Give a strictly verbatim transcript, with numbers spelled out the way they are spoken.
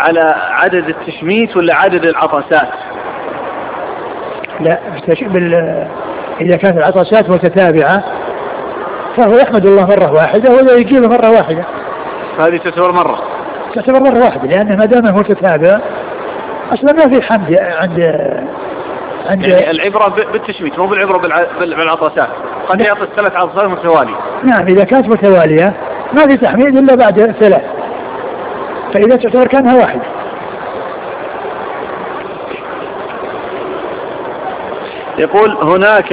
على عدد التشميت ولا عدد العطسات؟ لا بال... إذا كانت العطسات متتابعة فهو يحمد الله مرة واحدة ولا يجيبه مرة واحدة. هذه تعتبر مرة تعتبر مرة واحدة لأنه ما دام متتابع أصلا ما في حمد عند عند يعني العبرة بالتشميت مو بالعبرة بالعطسات. قد يعطس ثلاث عطسات متوالية. نعم إذا كانت متوالية ما في تحميد إلا بعد ثلاث فإذا تعتبر كانها واحدة. يقول هناك